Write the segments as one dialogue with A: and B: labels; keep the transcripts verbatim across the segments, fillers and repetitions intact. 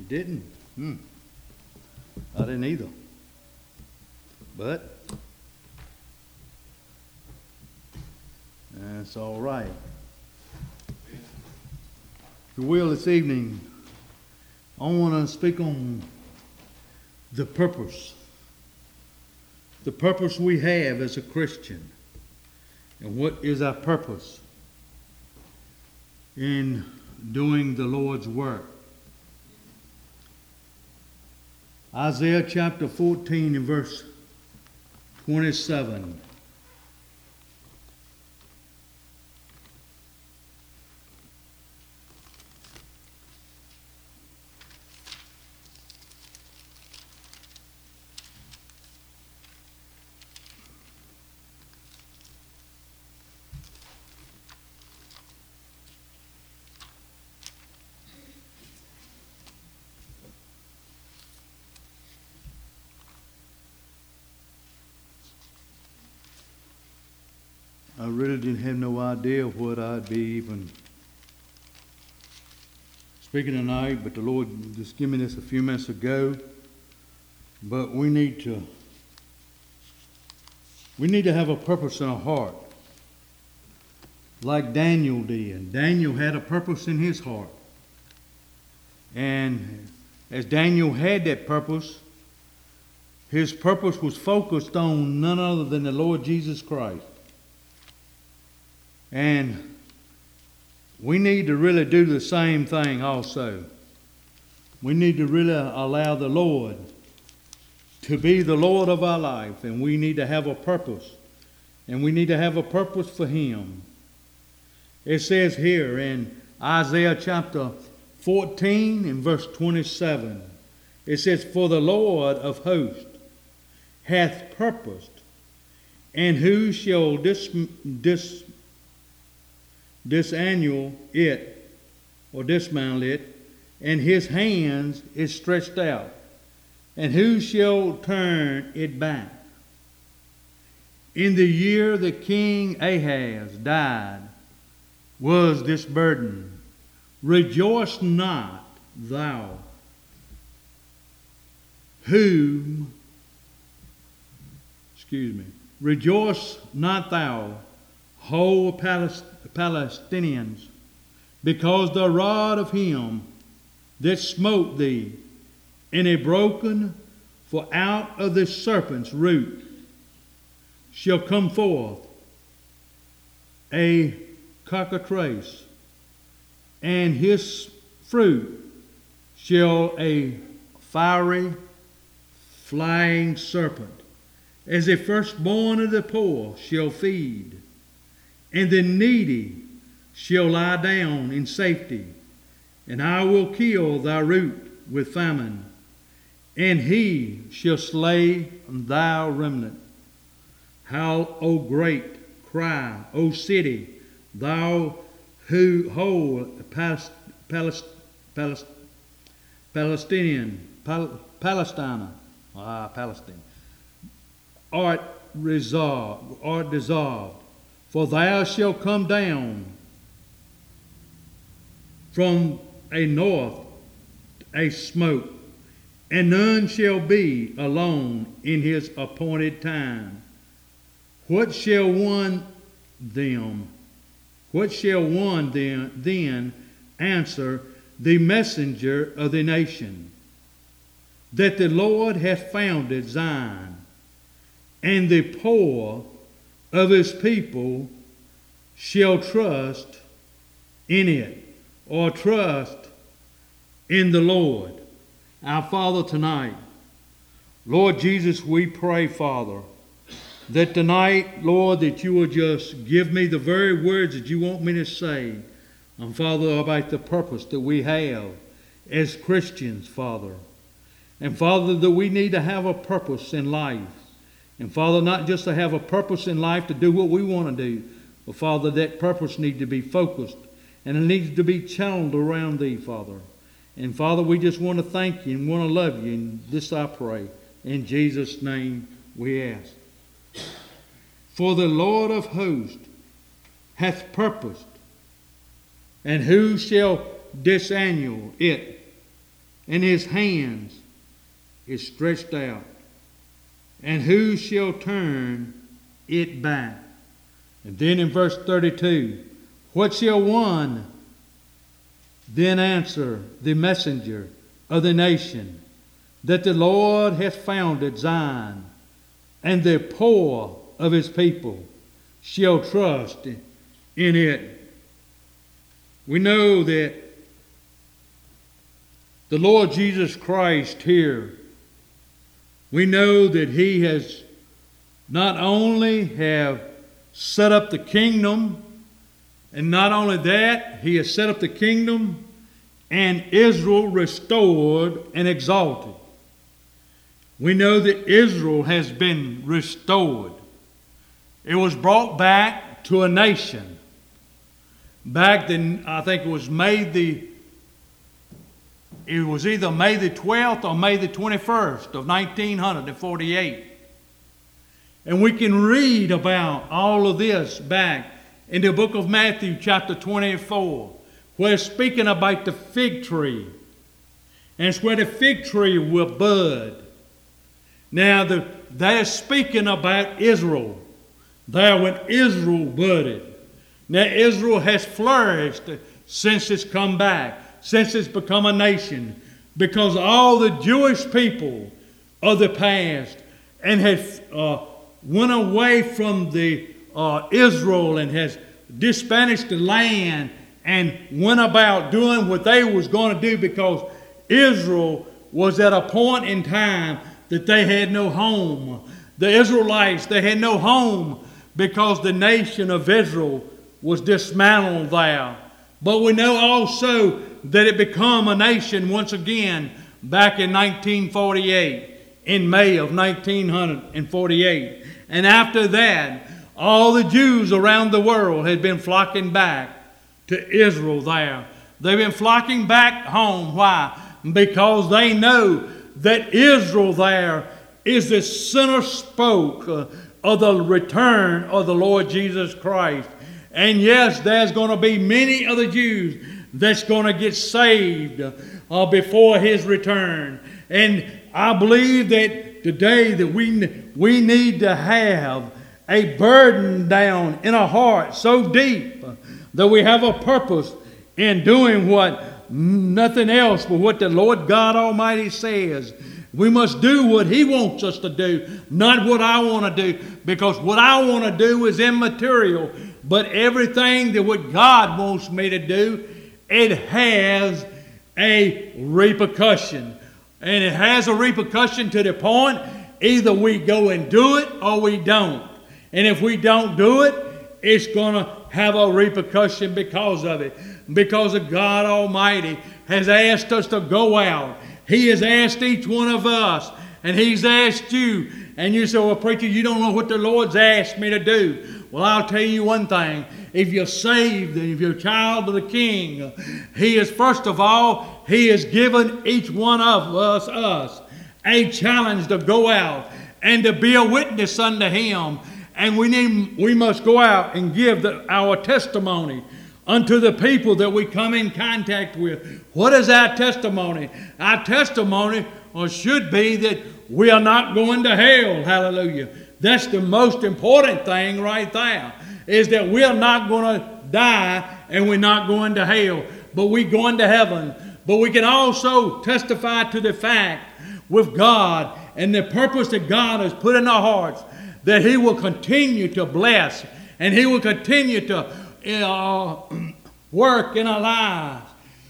A: You didn't? Hmm. I didn't either. But that's all right. If you will, this evening, I want to speak on the purpose. The purpose we have as a Christian. And what is our purpose in doing the Lord's work? Isaiah chapter fourteen and verse twenty-seven. I really didn't have no idea what I'd be even speaking tonight, but the Lord just gave me this a few minutes ago. But we need to we need to have a purpose in our heart, like Daniel did. Daniel had a purpose in his heart. And as Daniel had that purpose, his purpose was focused on none other than the Lord Jesus Christ. And we need to really do the same thing also. We need to really allow the Lord to be the Lord of our life. And we need to have a purpose. And we need to have a purpose for Him. It says here in Isaiah chapter fourteen and verse twenty-seven. It says, "For the Lord of hosts hath purposed, and who shall dis... dis disannual it, or dismantle it, and his hands is stretched out, and who shall turn it back? In the year that King Ahaz died was this burden, rejoice not thou, whom, excuse me, rejoice not thou, whole Palestine, Palestinians, because the rod of him that smote thee, and a broken, for out of the serpent's root shall come forth a cockatrice, and his fruit shall a fiery, flying serpent, as a firstborn of the poor shall feed. And the needy shall lie down in safety, and I will kill thy root with famine, and he shall slay thy remnant. How, O great cry, O city, thou who whole Palest, Palest, Palest, Palestinian, Pal, Palestina, ah, Palestine, art resolved, art dissolved. For thou shalt come down from a north a smoke, and none shall be alone in his appointed time. What shall one them? What shall one then, then answer the messenger of the nation? That the Lord hath founded Zion, and the poor of his people shall trust in it, or trust in the Lord. Our Father, tonight, Lord Jesus, we pray, Father, that tonight, Lord, that you will just give me the very words that you want me to say, and Father, about the purpose that we have as Christians, Father. And Father, that we need to have a purpose in life. And Father, not just to have a purpose in life to do what we want to do, but Father, that purpose needs to be focused, and it needs to be channeled around Thee, Father. And Father, we just want to thank You and want to love You, and this I pray. In Jesus' name we ask. For the Lord of hosts hath purposed, and who shall disannul it? and his hands is stretched out. And who shall turn it back? And then in verse thirty-two, what shall one then answer the messenger of the nation, that the Lord hath founded Zion, and the poor of his people shall trust in it? We know that the Lord Jesus Christ here, we know that he has not only have set up the kingdom, and not only that, he has set up the kingdom and Israel restored and exalted. We know that Israel has been restored. It was brought back to a nation. Back then, I think it was May the, it was either May the twelfth or May the twenty-first of nineteen forty-eight. And we can read about all of this back in the book of Matthew chapter twenty-four, where it's speaking about the fig tree. And it's where the fig tree will bud. Now, the, that is speaking about Israel. There when Israel budded. Now, Israel has flourished since it's come back, since it's become a nation, because all the Jewish people of the past and had uh, went away from the uh, Israel and has disbanded the land and went about doing what they was going to do, because Israel was at a point in time that they had no home. The Israelites, they had no home because the nation of Israel was dismantled there. But we know also that it became a nation once again back in nineteen forty-eight, in May of nineteen forty-eight. And after that, all the Jews around the world had been flocking back to Israel there. They've been flocking back home. Why? Because they know that Israel there is the center spoke uh, of the return of the Lord Jesus Christ. And yes, there's going to be many of the Jews that's going to get saved uh, before his return. And I believe that today that we, we need to have a burden down in our heart so deep that we have a purpose in doing what nothing else but what the Lord God Almighty says. We must do what he wants us to do, not what I want to do, because what I want to do is immaterial. But everything that what God wants me to do, it has a repercussion. And it has a repercussion to the point either we go and do it or we don't. And if we don't do it, it's going to have a repercussion because of it. Because of God Almighty has asked us to go out. He has asked each one of us, and he's asked you. And you say, well, preacher, you don't know what the Lord's asked me to do. Well, I'll tell you one thing. If you're saved and if you're a child of the King, he is, first of all, he has given each one of us, us a challenge to go out and to be a witness unto him. And we need, we must go out and give the, our testimony unto the people that we come in contact with. What is our testimony? Our testimony or should be that we are not going to hell. Hallelujah. That's the most important thing right there, is that we are not going to die and we're not going to hell, but we're going to heaven. But we can also testify to the fact with God and the purpose that God has put in our hearts, that he will continue to bless and he will continue to uh, work in our lives.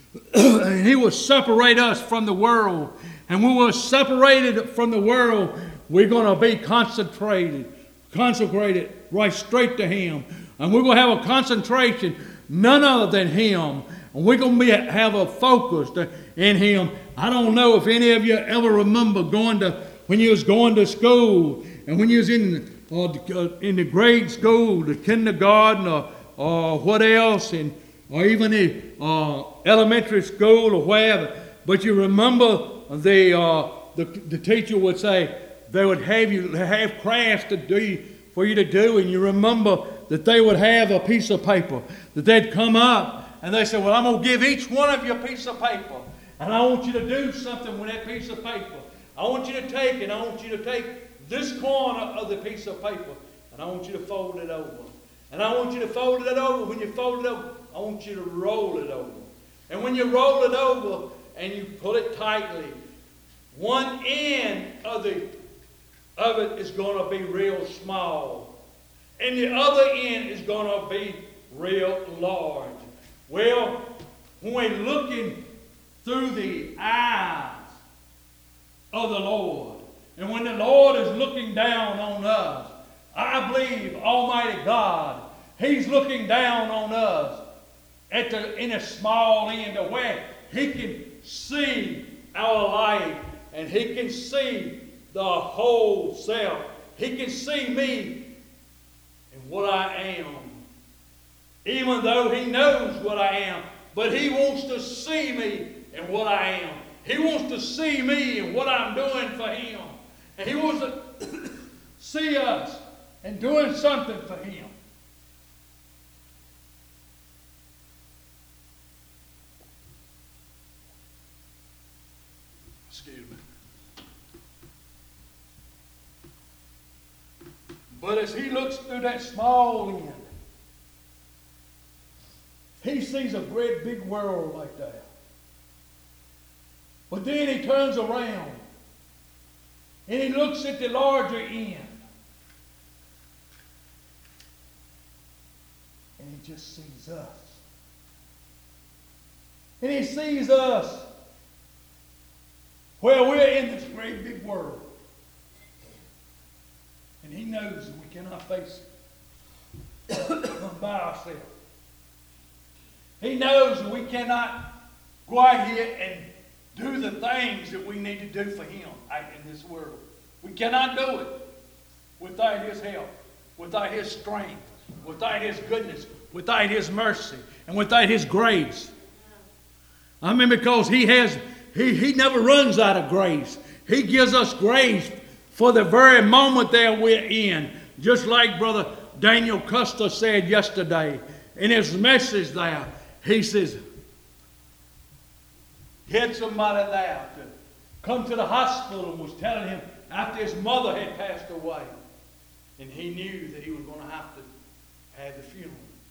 A: And he will separate us from the world. And when we're separated from the world, we're going to be concentrated, consecrated right straight to him. And we're going to have a concentration none other than him. And we're going to be, have a focus to, in him. I don't know if any of you ever remember going to, when you was going to school, and when you was in, uh, in the grade school, the kindergarten, or, or what else, and or even the uh, elementary school or wherever. But you remember the, uh, the the teacher would say they would have you have crafts to do for you to do, and you remember that they would have a piece of paper that they'd come up and they said, well, I'm going to give each one of you a piece of paper, And I want you to do something with that piece of paper. I want you to take it. I want you to take this corner of the piece of paper, and I want you to fold it over. And I want you to fold it over. When you fold it over, I want you to roll it over. And when you roll it over and you pull it tightly, one end of, the, of it is going to be real small. And the other end is going to be real large. Well, when we're looking through the eyes of the Lord, and when the Lord is looking down on us, I believe Almighty God, He's looking down on us at the, in a small end of where He can see our life, and He can see the whole self. He can see me and what I am. Even though He knows what I am, but He wants to see me and what I am. He wants to see me and what I'm doing for Him. And He wants to see us and doing something for Him. Excuse me. But as He looks through that small end, He sees a great big world like that. But then He turns around and He looks at the larger end. And He just sees us. And He sees us where we're in this great big world. And He knows that we cannot face it by ourselves. He knows that we cannot go out here and do the things that we need to do for Him out in this world. We cannot do it without His help, without His strength, without His goodness, without His mercy, and without His grace. I mean, because He has, He, he never runs out of grace. He gives us grace for the very moment that we're in. Just like Brother Daniel Custer said yesterday in his message there. He says, he had somebody there to come to the hospital and was telling him after his mother had passed away, and he knew that he was going to have to have the funeral.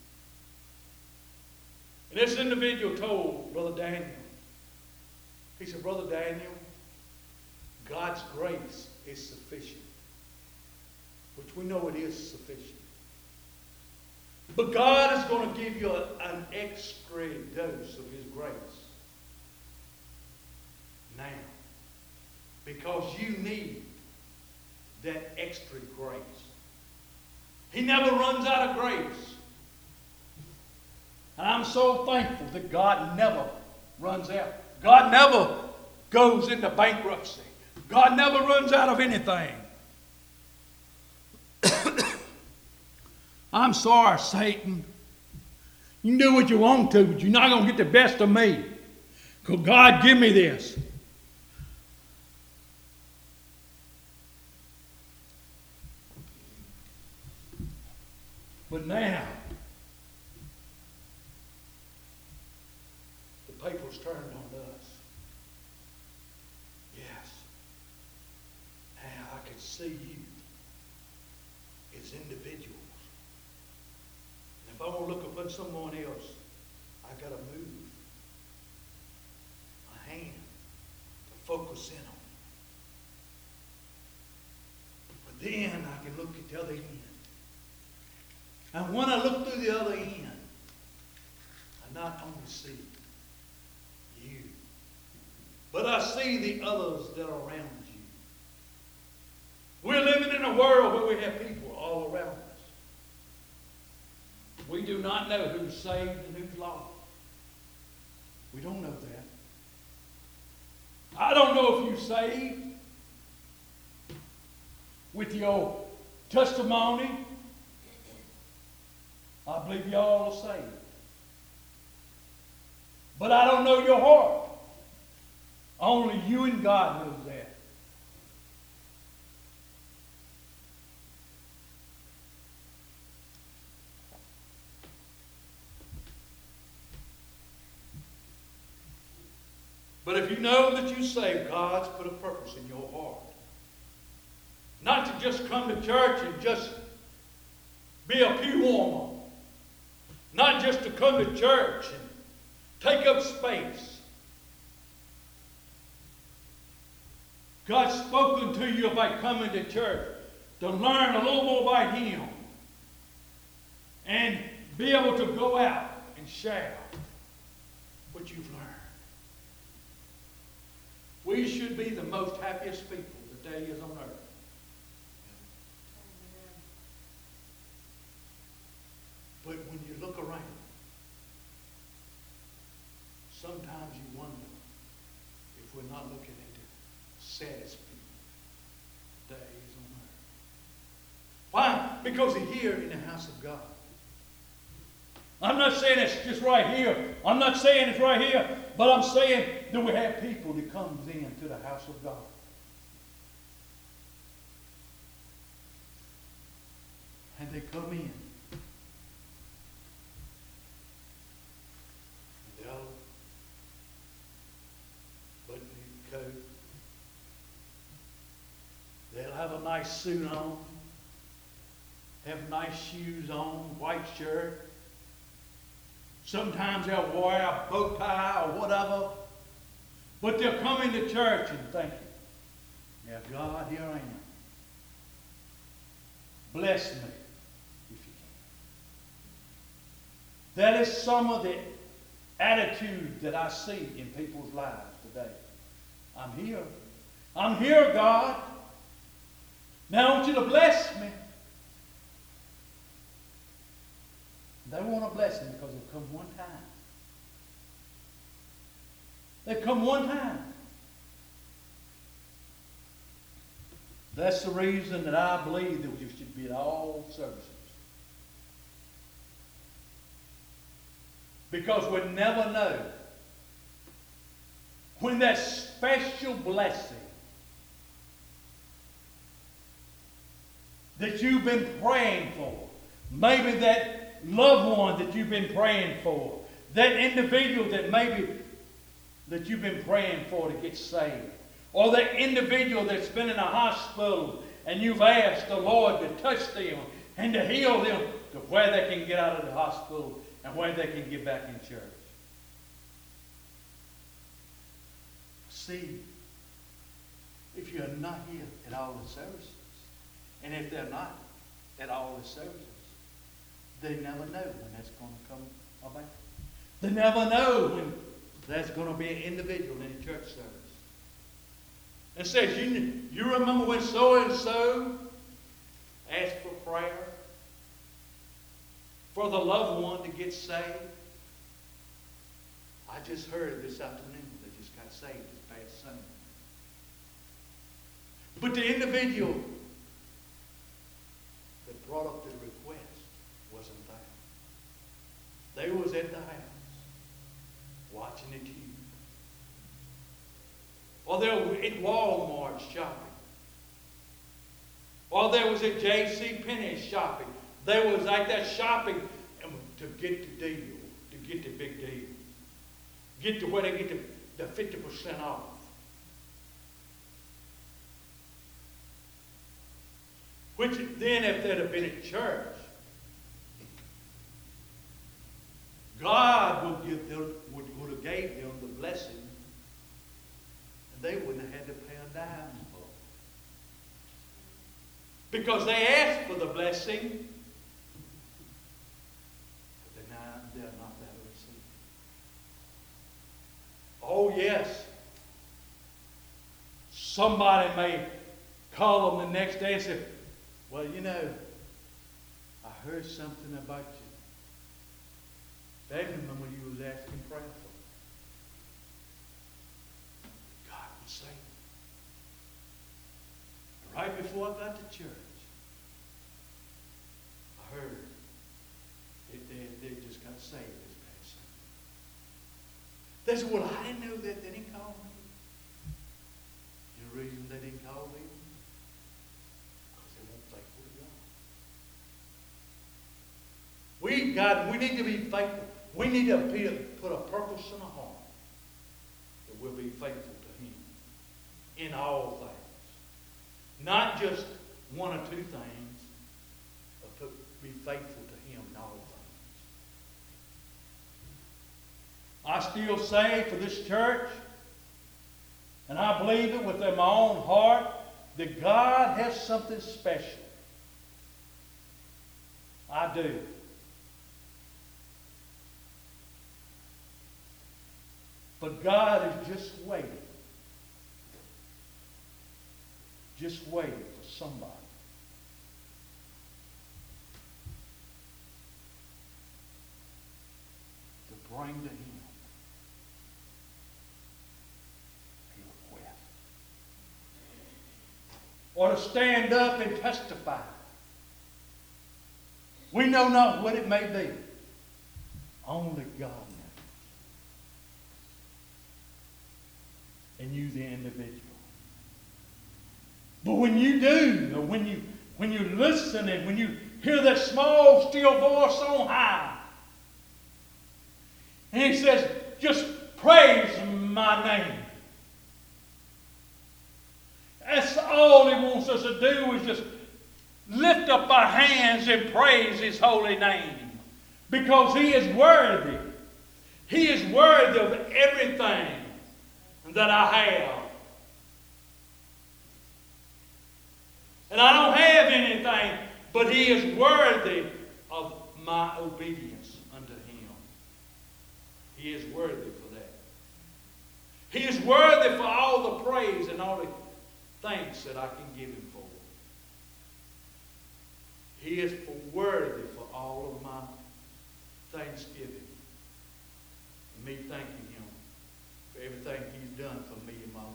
A: And this individual told Brother Daniel, he said, Brother Daniel, God's grace is sufficient. Which we know it is sufficient. But God is going to give you a, an extra dose of His grace now. Because you need that extra grace. He never runs out of grace. And I'm so thankful that God never runs out. God never goes into bankruptcy. God never runs out of anything. I'm sorry, Satan. You can do what you want to, but you're not going to get the best of me. Because God, give me this. But now, the papers turned on us. Yes. Now I can see you as individuals. And if I want to look upon someone else, I got to move my hand to focus in on it. But then I can look at the other end. And when I look through the other end, I not only see you, but I see the others that are around you. We're living in a world where we have people all around us. We do not know who's saved and who's lost. We don't know that. I don't know if you're saved with your testimony. I believe y'all are saved. But I don't know your heart. Only you and God knows that. But if you know that you're saved, God's put a purpose in your heart. Not to just come to church and just be a pew warmer. Not just to come to church and take up space. God's spoken to you about coming to church to learn a little more about Him and be able to go out and share what you've learned. We should be the most happiest people the day is on earth. But when you look around, sometimes you wonder if we're not looking at the saddest people the day is on earth. Why? Because they're here in the house of God. I'm not saying it's just right here. I'm not saying it's right here. But I'm saying that we have people that comes into the house of God. And they come in. And they'll button their coat. They'll have a nice suit on. Have nice shoes on. White shirt. Sometimes they'll wear a bow tie or whatever. But they'll come into church and thank you. Now, God, here I am. Bless me if you can. That is some of the attitude that I see in people's lives today. I'm here. I'm here, God. Now I want you to bless me. They want a blessing because they've come one time. They've come one time. That's the reason that I believe that we should be at all services. Because we never know when that special blessing that you've been praying for, maybe that loved one that you've been praying for, that individual that maybe that you've been praying for to get saved, or that individual that's been in a hospital and you've asked the Lord to touch them and to heal them to where they can get out of the hospital and where they can get back in church. See, if you're not here at all the services, and if they're not at all the services, they never know when that's going to come about. They never know when there's going to be an individual in a church service. And says, you, you remember when so-and-so asked for prayer for the loved one to get saved? I just heard this afternoon they just got saved this past Sunday. But the individual that brought up the request wasn't there. They was at the house watching the T V. Or they were at Walmart shopping. Or they was at J C Penney shopping. They was like that shopping to get the deal, to get the big deal. Get to where they get the, the fifty percent off. Which then, if they'd have been at church, God would, give them, would, would have gave them the blessing, and they wouldn't have had to pay a dime for it. Because they asked for the blessing, but now they're not there to receive it. Oh, yes. Somebody may call them the next day and say, well, you know, I heard something about you. They remember you was asking prayer for. God would save me. Right before I got to church, I heard that they, they just got saved this past Sunday. They said, well, I didn't know that. They didn't call me. You know the reason they didn't call me? We, God, we need to be faithful. We need to be, put a purpose in our heart that will be faithful to him in all things. Not just one or two things, but to be faithful to him in all things. I still say for this church, and I believe it within my own heart, that God has something special. I do. But God is just waiting. Just waiting for somebody. To bring to him a request. Or to stand up and testify. We know not what it may be. Only God knows. And you, the individual. But when you do, or when you when you listen and when you hear that small, still voice on high, and he says, just praise my name. That's all he wants us to do, is just lift up our hands and praise his holy name. Because he is worthy. He is worthy of everything that I have. And I don't have anything, but he is worthy of my obedience unto him. He is worthy for that. He is worthy for all the praise and all the thanks that I can give him for. He is worthy for all of my thanksgiving. And me thanking him for everything he's done for me in my life.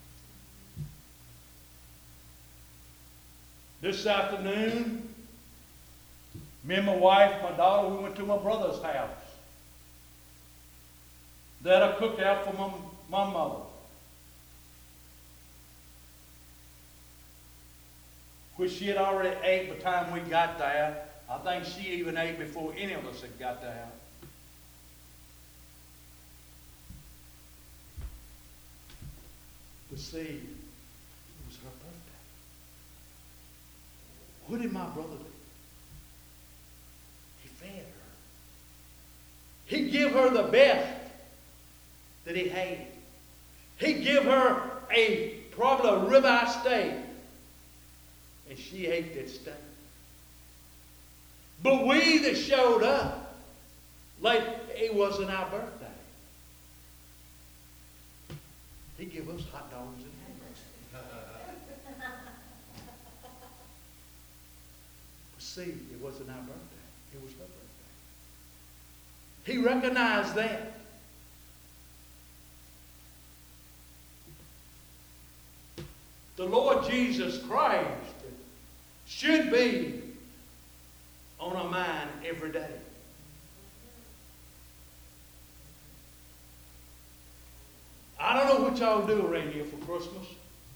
A: This afternoon, me and my wife, my daughter, we went to my brother's house. They had a cookout for my, my mother. Which she had already ate by the time we got there. I think she even ate before any of us had got there. But see, it was her birthday. What did my brother do? He fed her. He gave her the best that he had. He gave her a probably a ribeye steak. And she ate that steak. But we that showed up, like it wasn't our birthday, he gave us hot dogs and hamburgers. But see, it wasn't our birthday. It was her birthday. He recognized that. The Lord Jesus Christ should be on our mind every day. I don't know what y'all do around here for Christmas.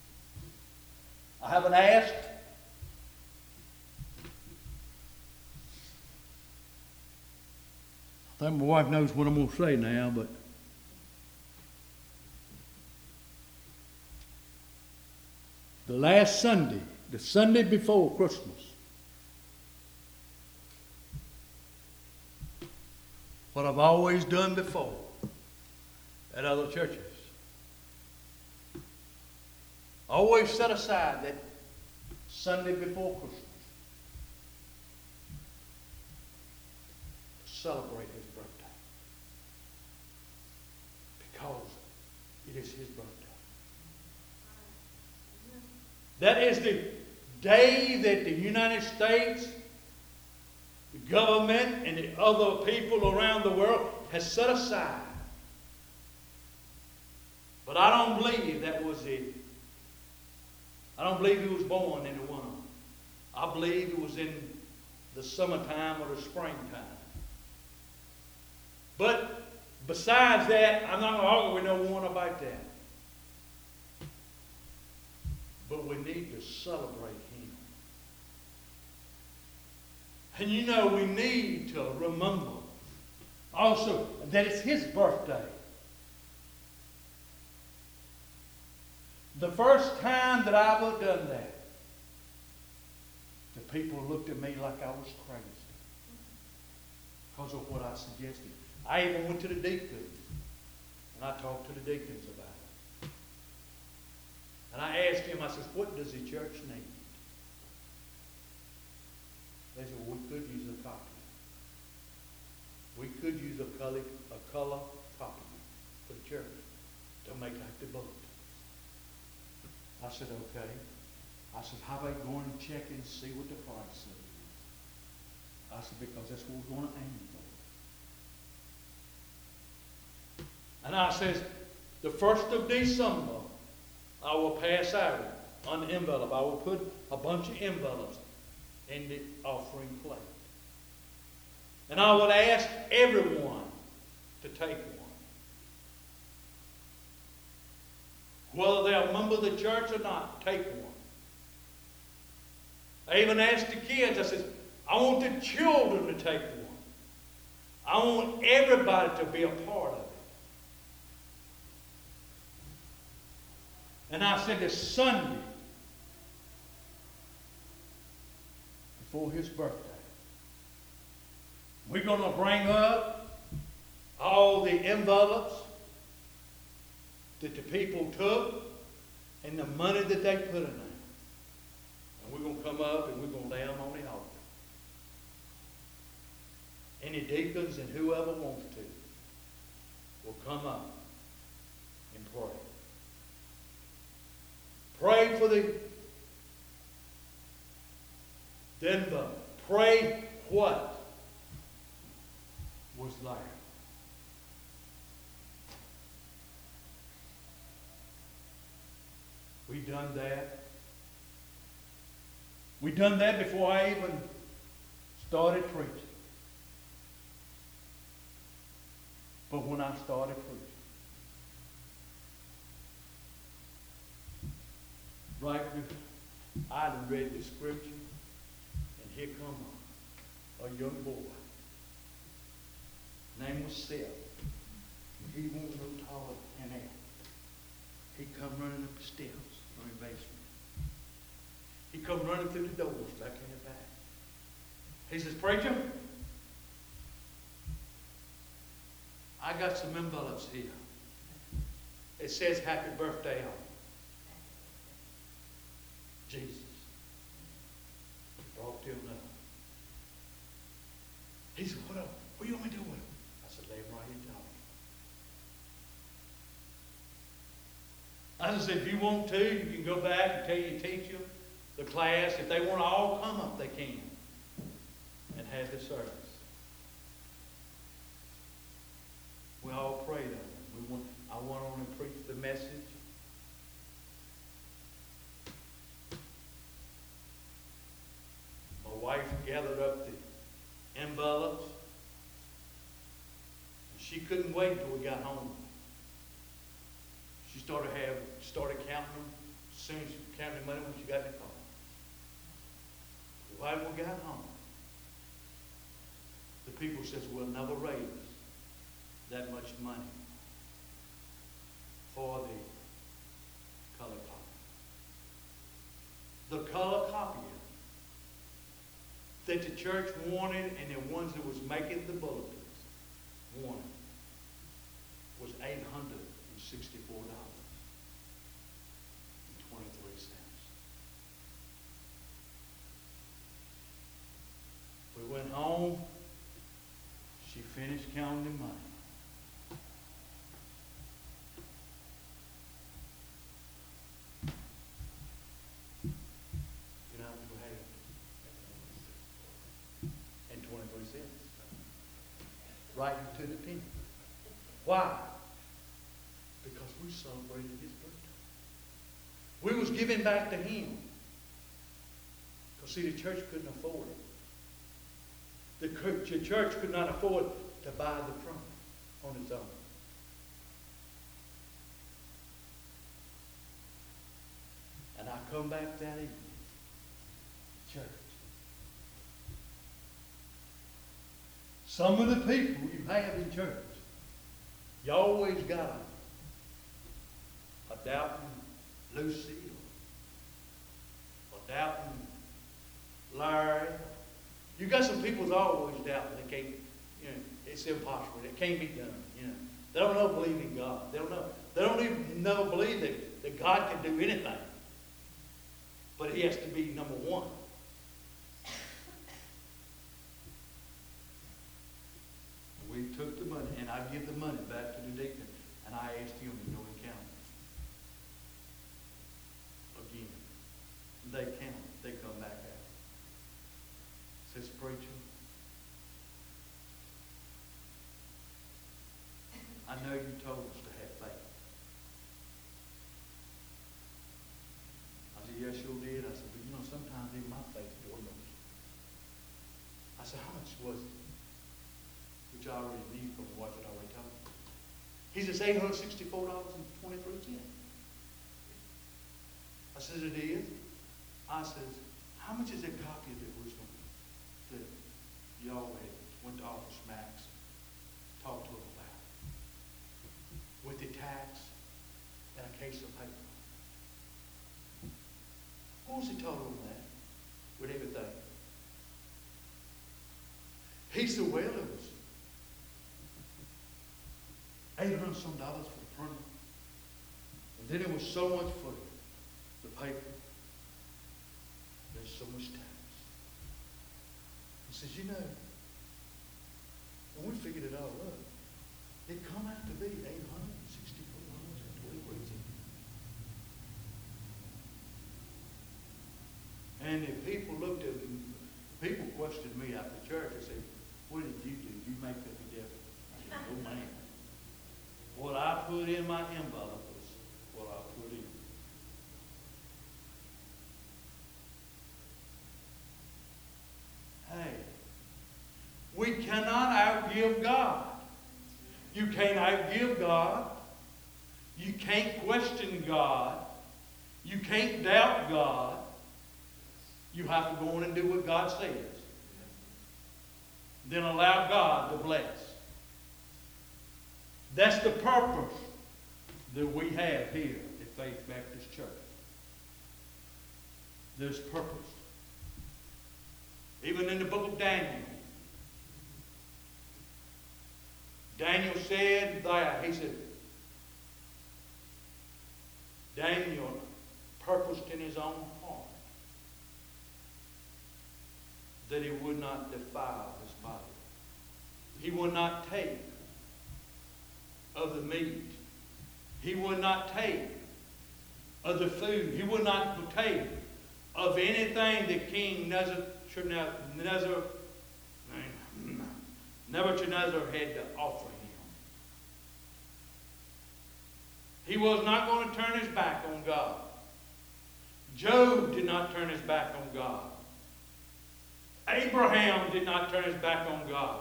A: I haven't asked. I think my wife knows what I'm going to say now, but the last Sunday, the Sunday before Christmas, what I've always done before at other churches, always set aside that Sunday before Christmas to celebrate his birthday. Because it is his birthday. That is the day that the United States, the government, and the other people around the world has set aside. But I don't believe that was it. I don't believe he was born in the winter. I believe it was in the summertime or the springtime. But besides that, I'm not going to argue with no one about that. But we need to celebrate him. And you know, we need to remember also that it's his birthday. The first time that I ever done that, the people looked at me like I was crazy because of what I suggested. I even went to the deacons and I talked to the deacons about it. And I asked him, I said, what does the church need? They said, well, we could use a copy. We could use a color, a color copy for the church to make like the bulletin. I said, okay. I said, how about going and check and see what the price is? I said, because that's what we're going to aim for. And I says, the first of December, I will pass out an envelope. I will put a bunch of envelopes in the offering plate. And I would ask everyone to take one. Whether they're a member of the church or not, take one. I even asked the kids, I said, I want the children to take one. I want everybody to be a part of it. And I said, this Sunday, before his birthday, we're going to bring up all the envelopes that the people took and the money that they put in there. And we're going to come up and we're going to lay them on the altar. Any deacons and whoever wants to will come up and pray. Pray for the Denver. Pray what was there. We done that. We done that before I even started preaching. But when I started preaching, right, I'd read the scripture, and here come a, a young boy. Name was Seth. He wasn't no taller than that. He come running up the steps from the basement. He come running through the doors back in the back. He says, preacher, I got some envelopes here. It says happy birthday on it. Jesus. Brought him up. He said, what up? What do you want me to do with him? I said, lay him right here down. I said, if you want to, you can go back and tell your teacher, the class, if they want to all come up, they can. And have the service. We all prayed on it. We went, I went on and preached the message. My wife gathered up the envelopes. She couldn't wait until we got home. She started have started counting them as soon as she counted the money when she got in the car. While we got home, the people says we'll never raise that much money for the color copy. The color copier that the church wanted and the ones that was making the bulletins wanted was eight hundred sixty-four dollars and twenty-three cents. We went home. She finished counting the money. You know how much we had? And twenty-three cents. Right into the penny. Why? Because we celebrated his birthday. We was giving back to him. Because see, the church couldn't afford it. The church could not afford to buy the trunk on its own. And I come back that evening, church. Some of the people you have in church, you always got a doubting,
B: Lucille, or doubting Larry. You got some people that's always doubting they can't, you know, it's impossible. It can't be done, you know. They don't know believe in God. They don't know. They don't even know believe that, that God can do anything. But he has to be number one. We took the money, and I give the money back to the deacon, and I asked him to go and count it. Again. They count it. They come back out. Says, preacher, I know you told us to have faith. I said, yes, you did. I said, but you know, sometimes even my faith dwindles. I said, how much was it? Which I already knew from what I already told him. He says, eight hundred sixty-four dollars and twenty-three cents. I says, it is. I says, how much is that copy of the wisdom that y'all had went to Office Max, talked to him about? With the tax and a case of paper. What was he told on that? With everything. He said, well, it was eight hundred some dollars for the printer. And then it was so much for the paper. There's so much tax. He says, you know, when we figured it all up, it come out to be eight hundred sixty-four dollars and twenty-three cents. And if people looked at me, people questioned me after church and said, what did you do? You make up a difference. I said, oh man. What I put in my envelope was what I put in. Hey, we cannot outgive God. You can't outgive God. You can't question God. You can't doubt God. You have to go on and do what God says. Then allow God to bless. That's the purpose that we have here at Faith Baptist Church. There's purpose. Even in the book of Daniel. Daniel said that, he said, Daniel purposed in his own heart that he would not defile his body. He would not take of the meat. He would not take of the food. He would not take of anything that King Nebuchadnezzar, Nebuchadnezzar had to offer him. He was not going to turn his back on God. Job did not turn his back on God. Abraham did not turn his back on God.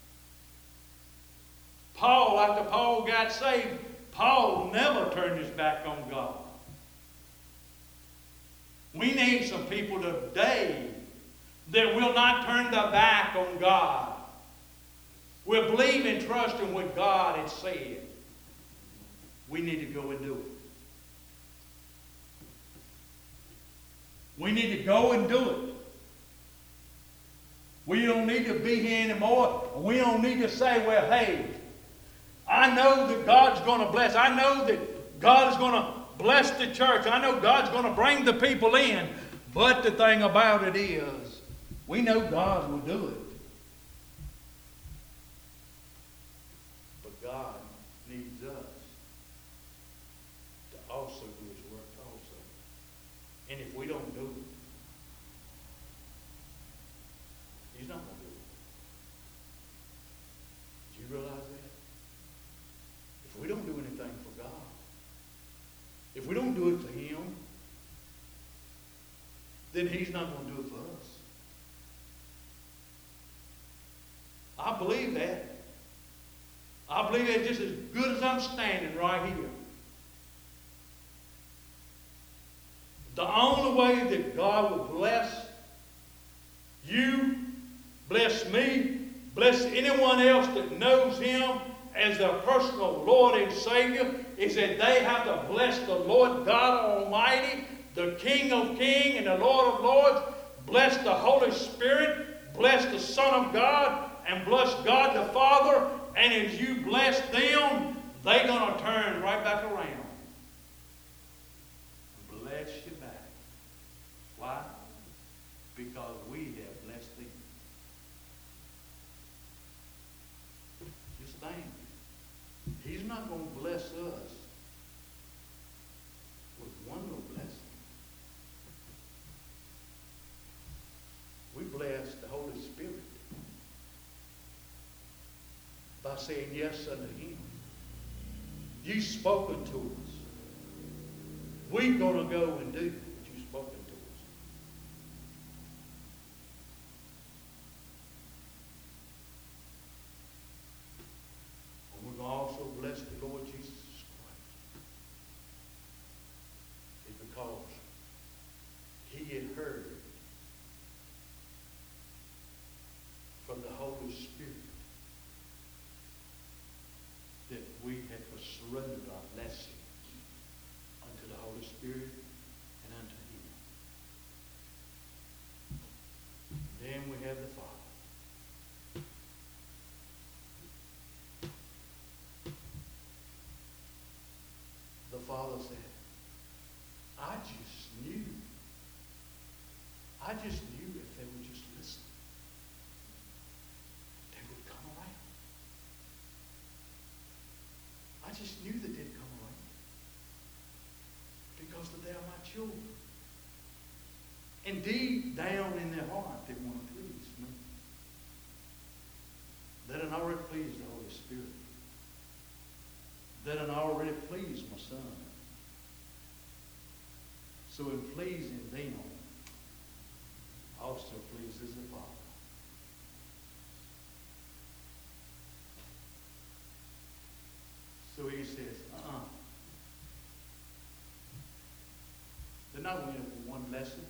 B: Paul, after Paul got saved, Paul never turned his back on God. We need some people today that will not turn their back on God. Will believe and trust in what God has said. We need to go and do it. We need to go and do it. We don't need to be here anymore. We don't need to say, well, hey, I know that God's going to bless. I know that God is going to bless the church. I know God's going to bring the people in. But the thing about it is, we know God will do it. But God needs us to also do His work also. And if we don't do it, He's not going to do it. Do you realize that? If we don't do anything for God, if we don't do it for Him, then He's not going to do it for us. I believe that. I believe that just as good as I'm standing right here. The only way that God will bless you, bless me, bless anyone else that knows Him as their personal Lord and Savior is that they have to bless the Lord God Almighty, the King of Kings and the Lord of Lords, bless the Holy Spirit, bless the Son of God, and bless God the Father. And as you bless them, they're going to turn right back around and bless you back. Why? Because we have blessed them. Just think. He's not going to bless us with one little blessing. We bless the Holy Spirit by saying yes unto Him. You've spoken to us. We're going to go and do what you've spoken to us. And we're going to also bless the Lord Jesus Christ. It's because He had heard from the Holy Spirit that we had to surrender our blessings unto the Holy Spirit and unto Him. Then we have the Father. The Father said, I just knew. I just knew if they would just listen, they would come around. I just knew that they'd come around because they are my children. And deep down in their heart, they want to please me. That had already pleased the Holy Spirit. That had already pleased my Son. So in pleasing them, also pleases the Father. So He says, uh-uh. They're not going to end up with one blessing.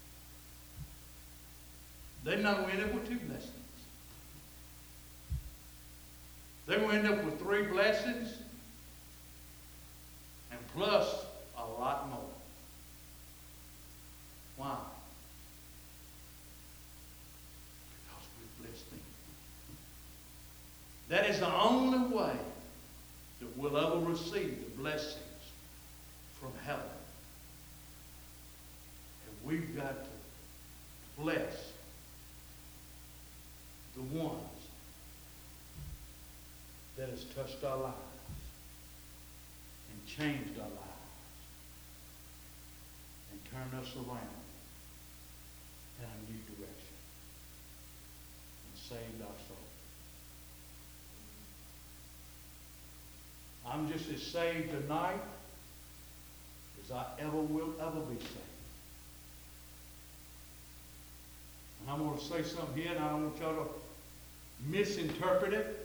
B: They're not going to end up with two blessings. They're going to end up with three blessings and plus a lot more. Why? Because we've blessed them. That is the only way that we'll ever receive the blessings from heaven. And we've got to bless the ones that has touched our lives and changed our lives and turned us around in a new direction and saved our soul. I'm just as saved tonight as I ever will ever be saved. And I'm going to say something here, and I don't want y'all to misinterpret it.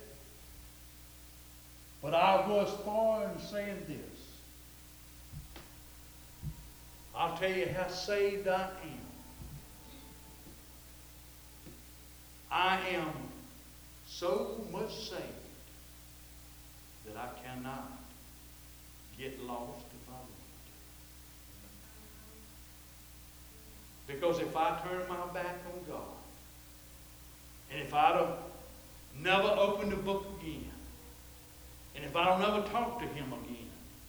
B: But I'll go as far in saying this. I'll tell you how saved I am. I am so much saved that I cannot get lost if I want to. Because if I turn my back on God, and if I don't never open the book again, and if I don't ever talk to Him again,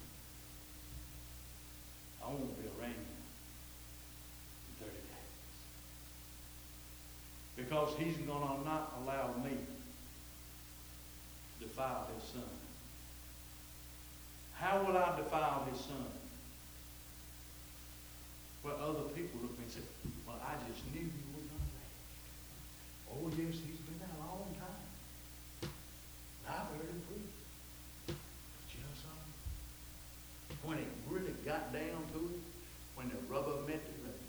B: I won't be around in thirty days. Because He's going to not allow me to defile His Son. How will I defile His Son? Well, other people look at me and say, well, I just knew you would not last. Oh, yes, He's been there a long time. I've heard Him preach. But you know something? When it really got down to it, when the rubber met the road,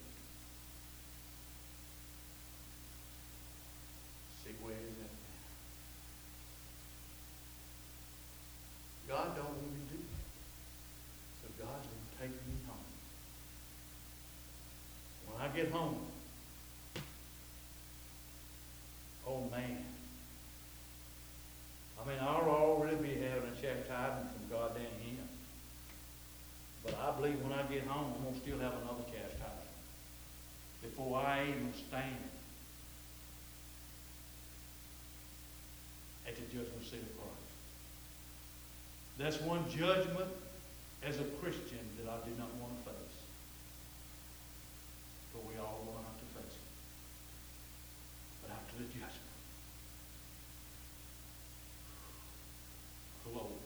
B: see where is that now? God don't want me to do that. So God's going to take me home. When I get home, oh man, I mean, I'll already be believe when I get home, I'm going to still have another chastisement before I even stand at the judgment seat of Christ. That's one judgment as a Christian that I did not want to face. But we all will have to face it. But after the judgment, glory.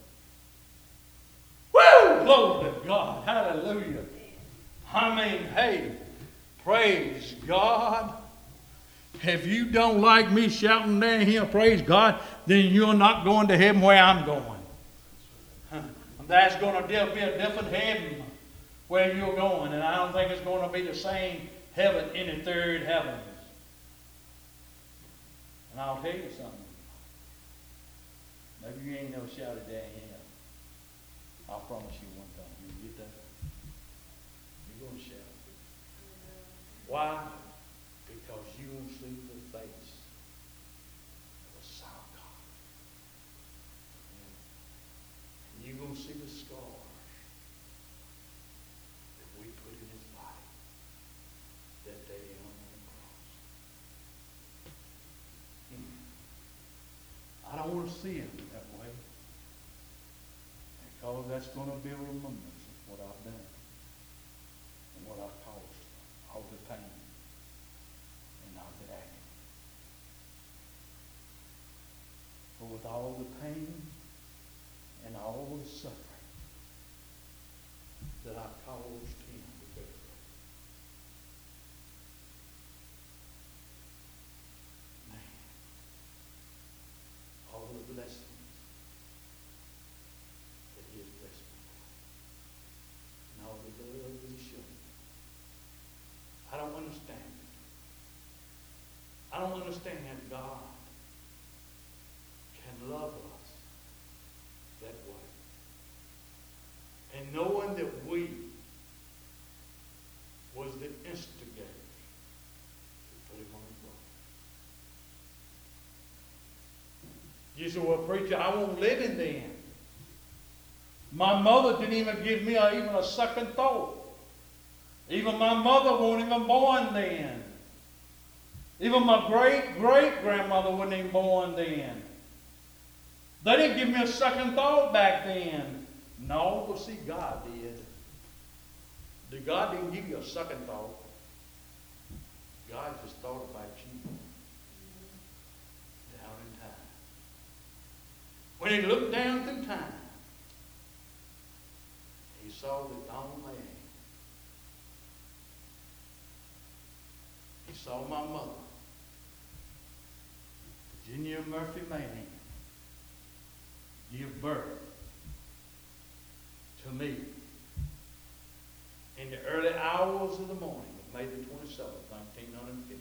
B: Woo! Glory to God. Hallelujah. I mean, hey, praise God. If you don't like me shouting down here, praise God, then you're not going to heaven where I'm going. That's going to be a different heaven where you're going, and I don't think it's going to be the same heaven in the third heavens. And I'll tell you something. Maybe you ain't never shouted down here. I'll promise you one thing. You get that? You're going to shout. Why? Because you will see the face of a Son of God. And you're going to see the scars that we put in his body that day on the cross. I don't want to see him that way, because that's going to be a remembrance of what I've done and what I've caused, all the pain and all the agony. But with all the pain and all the suffering that I caused him to go through, man, all the blessings that he has blessed me with, and all the love that he showed me. I don't understand it. I don't understand how God can love us that way. And knowing that we was the instigators to put him on the cross. You say, well, preacher, I won't live in then. My mother didn't even give me a, even a second thought. Even my mother wasn't even born then. Even my great-great-grandmother wasn't even born then. They didn't give me a second thought back then. No, but see, God did. The God didn't give you a second thought. God just thought about you down in time. When he looked down through time, he saw the dawn man. He saw my mother, Virginia Murphy Manning, give birth to me in the early hours of the morning of May the twenty-seventh, nineteen fifty.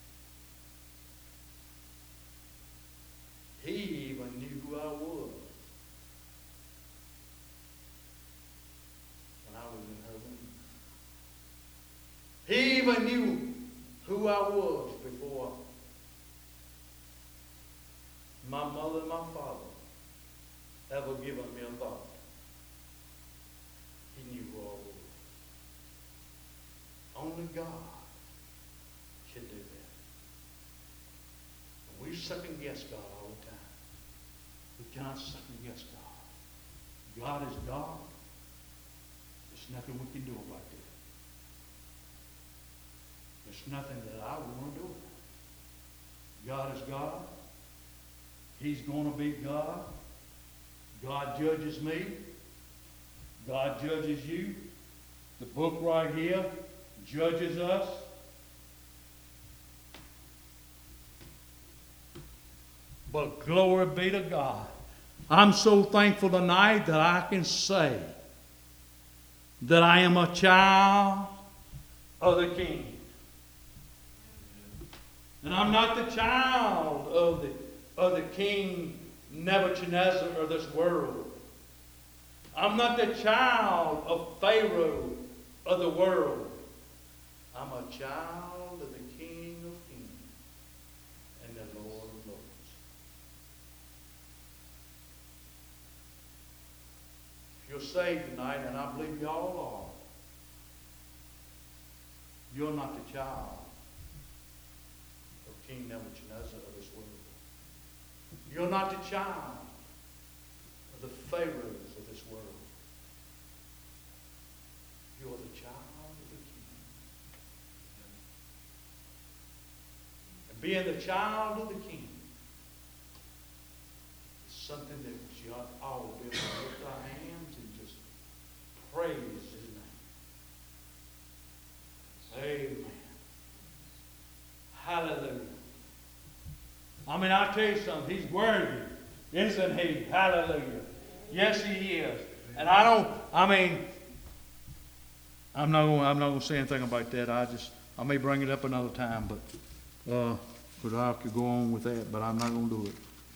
B: He even knew who I was when I was in her womb. He even knew who I was before my mother and my father ever given me a thought. He knew who I was. Only God can do that. And we second guess God all the time. We cannot second guess God. God is God. There's nothing we can do about that. There's nothing that I would want to do about it. God is God. He's going to be God. God judges me. God judges you. The book right here judges us. But glory be to God. I'm so thankful tonight that I can say that I am a child of the King. And I'm not the child of the, of the King Nebuchadnezzar of this world. I'm not the child of Pharaoh of the world. I'm a child of the King of Kings and the Lord of Lords. If you're saved tonight, and I believe you all You're not the child of King Nebuchadnezzar of this world. You're not the child of the pharaohs of this world. You're the child of the King. And being the child of the King is something that we ought all be able to lift our hands and just praise His name. Amen. Hallelujah. I mean, I'll tell you something. He's worthy, isn't He? Hallelujah. Yes, He is. And I don't, I mean, I'm not going I'm not going to say anything about that. I just, I may bring it up another time, but, uh, because I could go on with that, but I'm not going to do it.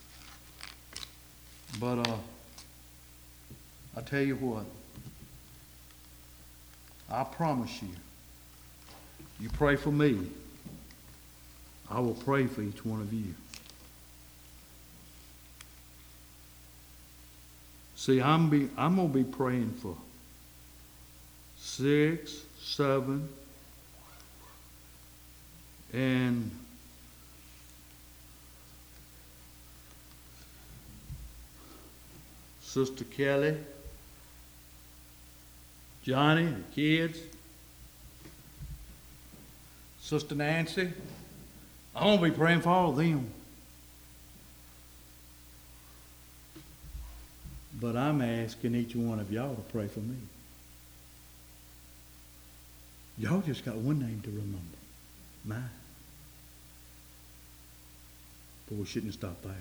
B: But, uh, I tell you what, I promise you, you pray for me, I will pray for each one of you. See, I'm be I'm gonna be praying for six, seven, and Sister Kelly, Johnny, the kids, Sister Nancy. I'm going to be praying for all of them. But I'm asking each one of y'all to pray for me. Y'all just got one name to remember. Mine. But we shouldn't stop there.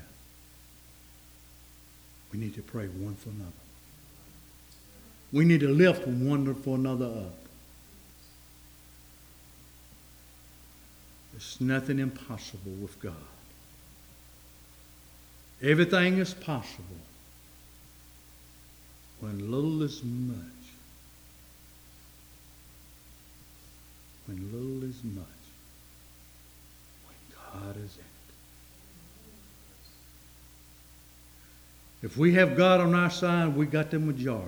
B: We need to pray one for another. We need to lift one for another up. There's nothing impossible with God. Everything is possible when little is much. When little is much. When God is in it. If we have God on our side, we got the majority.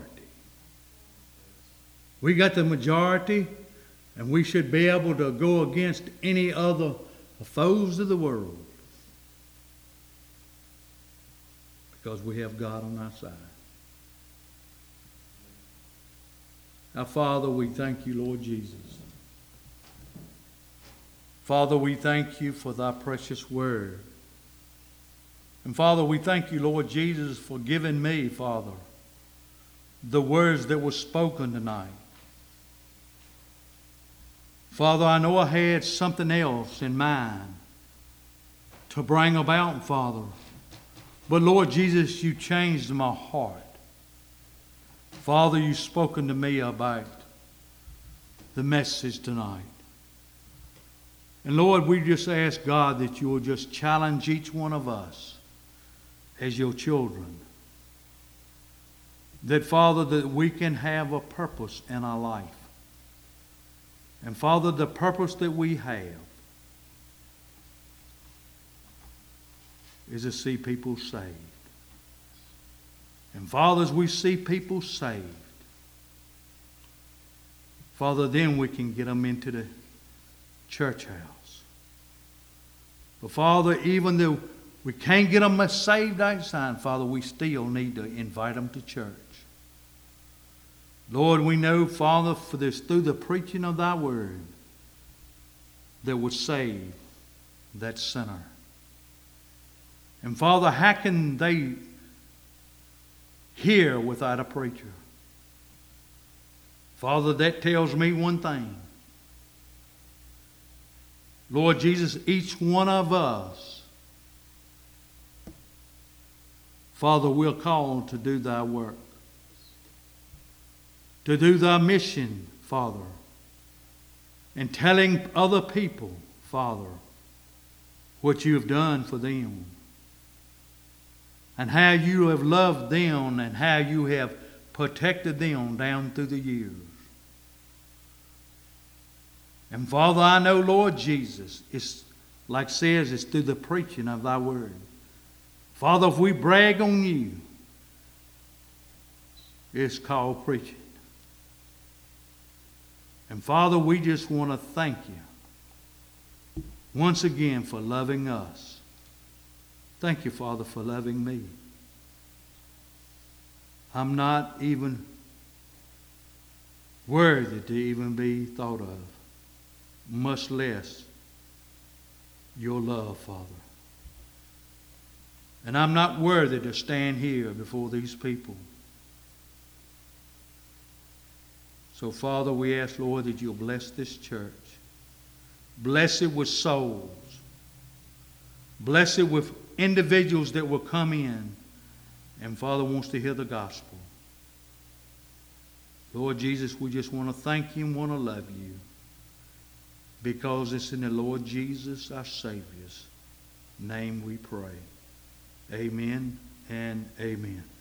B: We got the majority, and we should be able to go against any other foes of the world because we have God on our side. Now, Father, we thank you, Lord Jesus. Father, we thank you for thy precious word. And Father, we thank you, Lord Jesus, for giving me, Father, the words that were spoken tonight. Father, I know I had something else in mind to bring about, Father. But Lord Jesus, you changed my heart. Father, you've spoken to me about the message tonight. And Lord, we just ask God that you will just challenge each one of us as your children. That, Father, that we can have a purpose in our life. And Father, the purpose that we have is to see people saved. And Father, as we see people saved, Father, then we can get them into the church house. But Father, even though we can't get them saved outside, Father, we still need to invite them to church. Lord, we know, Father, for this through the preaching of thy word that would save that sinner. And Father, how can they hear without a preacher? Father, that tells me one thing. Lord Jesus, each one of us, Father, we're called to do thy work. To do thy mission, Father. And telling other people, Father, what you have done for them. And how you have loved them and how you have protected them down through the years. And Father, I know, Lord Jesus, it's like it says, it's through the preaching of thy word. Father, if we brag on you, it's called preaching. And
A: And Father, we just want to thank you once again for loving us. Thank you, Father, for loving me. I'm not even worthy to even be thought of, much less your love, Father. And I'm not worthy to stand here before these people. So, Father, we ask, Lord, that you'll bless this church. Bless it with souls. Bless it with individuals that will come in and, Father, wants to hear the gospel. Lord Jesus, we just want to thank you and want to love you, because it's in the Lord Jesus, our Savior's name we pray. Amen and amen.